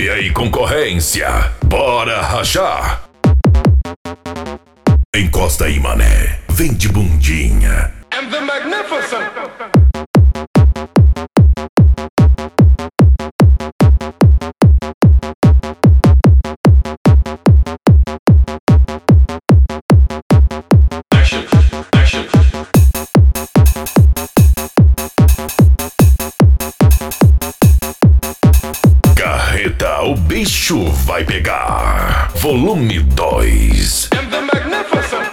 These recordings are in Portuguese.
E aí, concorrência, bora rachar? Encosta aí, mané, vem de bundinha. And the magnificent. Carreta, o bicho vai pegar. Volume 2. And the magnificent.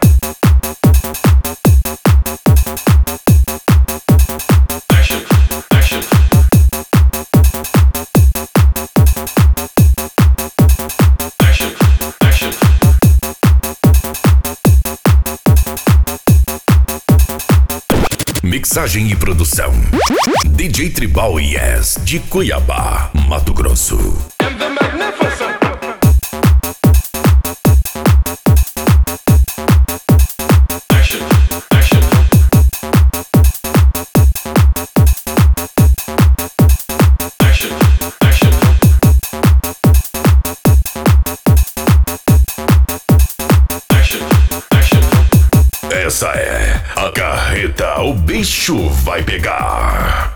Mixagem e produção DJ Tribal Yes, de Cuiabá, Mato Grosso. And the magnificent. Essa é a carreta, o bicho vai pegar.